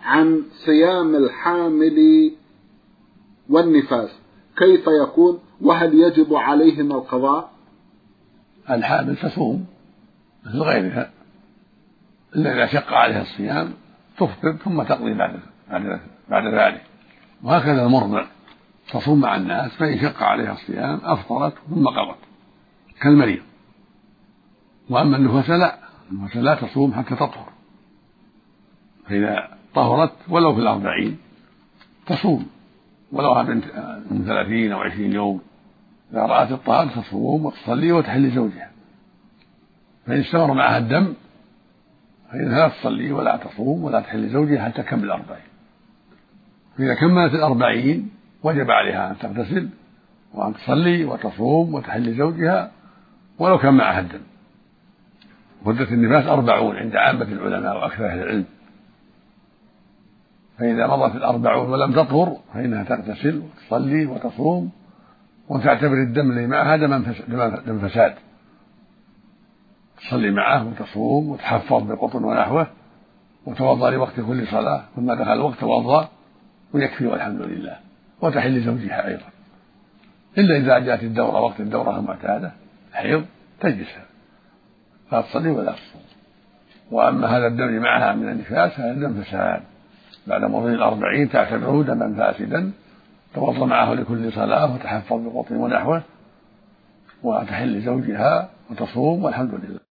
عن صيام الحامل والنفاس كيف يكون؟ وهل يجب عليهما القضاء؟ الحامل تصوم مثل غيرها، إلا إذا شق عليها الصيام تفطر ثم تقضي بعد ذلك. وهكذا المرضع تصوم مع الناس، فإن شق عليها الصيام أفطرت ثم قضت كالمريض. وأما النفساء لا، النفساء لا تصوم حتى تطهر، فإذا طهرت ولو في 40 تصوم، ولو من 30 أو 20 يوم. إذا رأت الطهر تصوم وتصلي وتحل زوجها. فإن استمر معها الدم فإنها لا تصلي ولا تصوم ولا تحل زوجها حتى تكمل 40. فإذا كملت 40 وجب عليها أن تغتسل وأن تصلي وتصوم وتحل زوجها ولو كان معها الدم. مدة النفاس 40 عند عامة العلماء وأكثر أهل العلم. فإذا مضت 40 ولم تطهر فإنها تغتسل وتصلي وتصوم وتعتبر الدم الذي معها دم فساد، تصلي معه وتصوم وتحفظ بقطن ونحوه وتوضأ لوقت كل صلاة، ثم دخل الوقت توضأ ويكفي والحمد لله، وتحل زوجها أيضا. إلا إذا جاءت الدورة وقت الدورة المعتادة الحيض تجلس لا تصلي ولا تصوم. وأما هذا الدم معها من النفاس هذا دم فساد، بعد مضي 40 تعتبره دما فاسدا، توضأ معه لكل صلاة وتحفظ بقطن ونحوه وتحل زوجها وتصوم والحمد لله.